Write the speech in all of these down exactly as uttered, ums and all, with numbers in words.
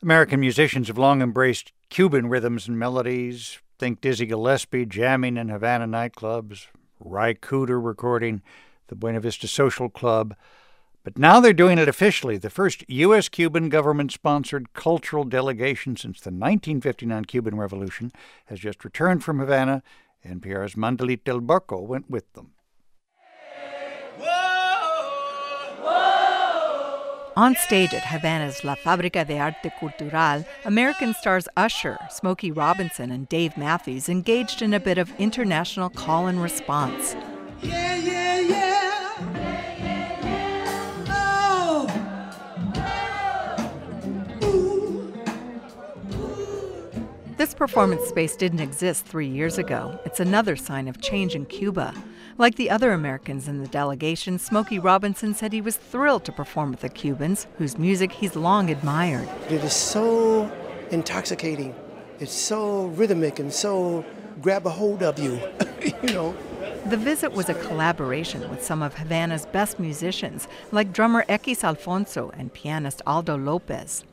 American musicians have long embraced Cuban rhythms and melodies. Think Dizzy Gillespie jamming in Havana nightclubs, Ry Cooder recording the Buena Vista Social Club. But now they're doing it officially. The first U S Cuban government-sponsored cultural delegation since the nineteen fifty-nine Cuban Revolution has just returned from Havana. N P R's Mandalit Del Barco went with them. On stage at Havana's La Fábrica de Arte Cultural, American stars Usher, Smokey Robinson, and Dave Matthews engaged in a bit of international call and response. Yeah, yeah, yeah. Oh. This performance space didn't exist three years ago. It's another sign of change in Cuba. Like the other Americans in the delegation, Smokey Robinson said he was thrilled to perform with the Cubans, whose music he's long admired. It is so intoxicating. It's so rhythmic and so grab a hold of you, you know. The visit was a collaboration with some of Havana's best musicians, like drummer X Alfonso and pianist Aldo Lopez.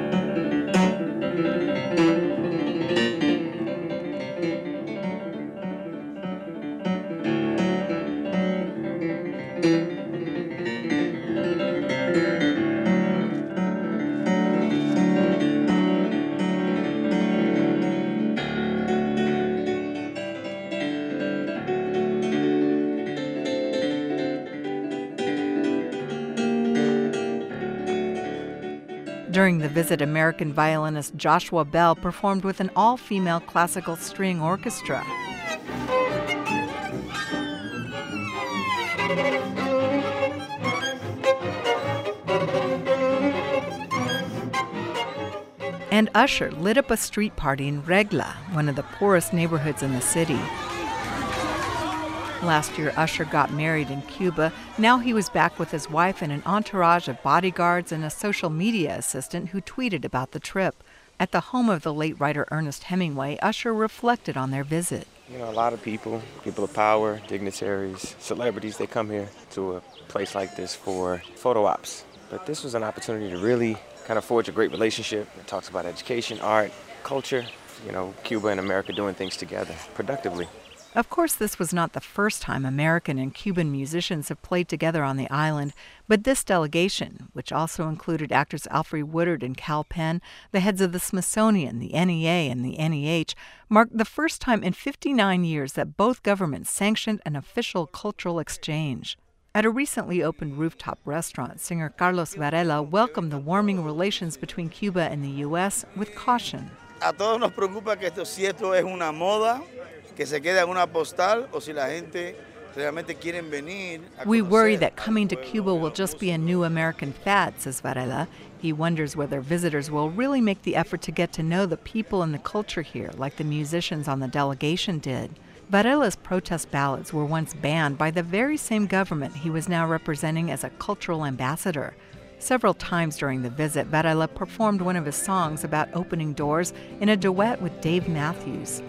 During the visit, American violinist Joshua Bell performed with an all-female classical string orchestra. And Usher lit up a street party in Regla, one of the poorest neighborhoods in the city. Last year, Usher got married in Cuba. Now he was back with his wife and an entourage of bodyguards and a social media assistant who tweeted about the trip. At the home of the late writer Ernest Hemingway, Usher reflected on their visit. You know, a lot of people, people of power, dignitaries, celebrities, they come here to a place like this for photo ops. But this was an opportunity to really kind of forge a great relationship. It talks about education, art, culture, you know, Cuba and America doing things together productively. Of course, this was not the first time American and Cuban musicians have played together on the island, but this delegation, which also included actors Alfre Woodard and Kal Penn, the heads of the Smithsonian, the N E A, and the N E H, marked the first time in fifty-nine years that both governments sanctioned an official cultural exchange. At a recently opened rooftop restaurant, singer Carlos Varela welcomed the warming relations between Cuba and the U S with caution. A todos nos preocupa que esto, si esto es una moda, que se quede en una postal, o si la gente realmente quieren venir a conocer. We worry that coming to Cuba will just be a new American fad, says Varela. He wonders whether visitors will really make the effort to get to know the people and the culture here, like the musicians on the delegation did. Varela's protest ballads were once banned by the very same government he was now representing as a cultural ambassador. Several times during the visit, Varela performed one of his songs about opening doors in a duet with Dave Matthews.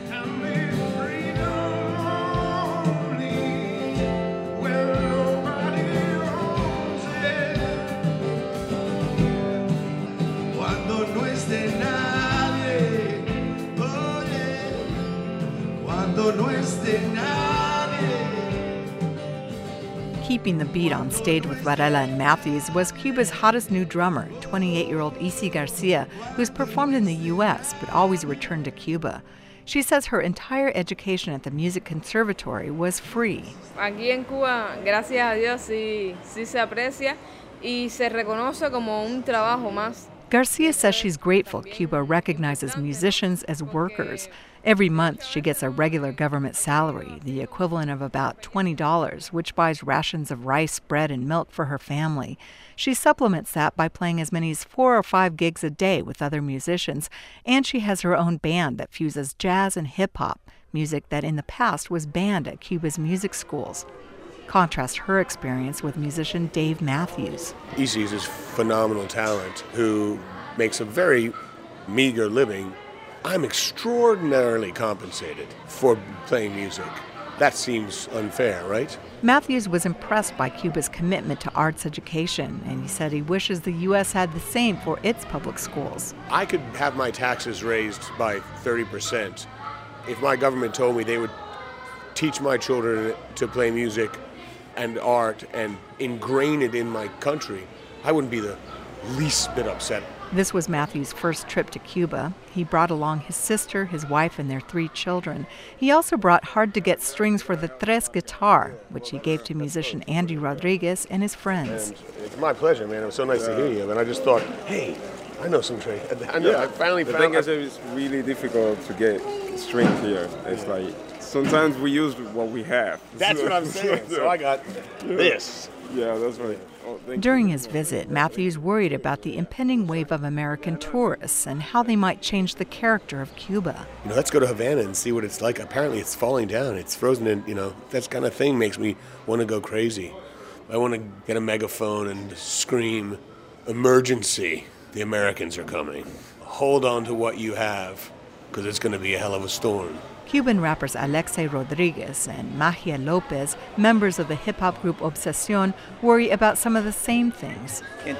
Keeping the beat on stage with Varela and Matthews was Cuba's hottest new drummer, twenty-eight-year-old Issy Garcia, who's performed in the U S but always returned to Cuba. She says her entire education at the Music Conservatory was free. Aquí en Cuba, gracias a Dios, sí, sí se aprecia y se reconoce como un trabajo más. Garcia says she's grateful Cuba recognizes musicians as workers. Every month, she gets a regular government salary, the equivalent of about twenty dollars, which buys rations of rice, bread, and milk for her family. She supplements that by playing as many as four or five gigs a day with other musicians, and she has her own band that fuses jazz and hip-hop, music that in the past was banned at Cuba's music schools. Contrast her experience with musician Dave Matthews. Issy is this phenomenal talent who makes a very meager living. I'm extraordinarily compensated for playing music. That seems unfair, right? Matthews was impressed by Cuba's commitment to arts education, and he said he wishes the U S had the same for its public schools. I could have my taxes raised by thirty percent if my government told me they would teach my children to play music and art and ingrain it in my country. I wouldn't be the least bit upset. This was Matthew's first trip to Cuba. He brought along his sister, his wife, and their three children. He also brought hard-to-get strings for the Tres guitar, which he gave to musician Andy Rodriguez and his friends. And it's my pleasure, man. It was so nice to hear you. And I just thought, hey, I know some trade. I know. Yeah. I finally the found. The thing is, it's really difficult to get strings here. It's like sometimes we use what we have. That's what I'm saying. So I got this. Yeah, that's right. Oh, During his visit, Matthews worried about the impending wave of American tourists and how they might change the character of Cuba. You know, let's go to Havana and see what it's like. Apparently, it's falling down. It's frozen, and you know, that kind of thing makes me want to go crazy. I want to get a megaphone and scream, "Emergency! The Americans are coming. Hold on to what you have, because it's going to be a hell of a storm." Cuban rappers Alexei Rodriguez and Magia Lopez, members of the hip-hop group Obsesión, worry about some of the same things.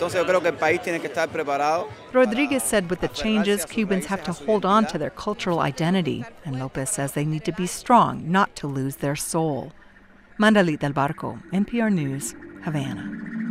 Rodriguez said with the changes, Cubans have to hold on to their cultural identity, and Lopez says they need to be strong, not to lose their soul. Mandalit del Barco, N P R News, Havana.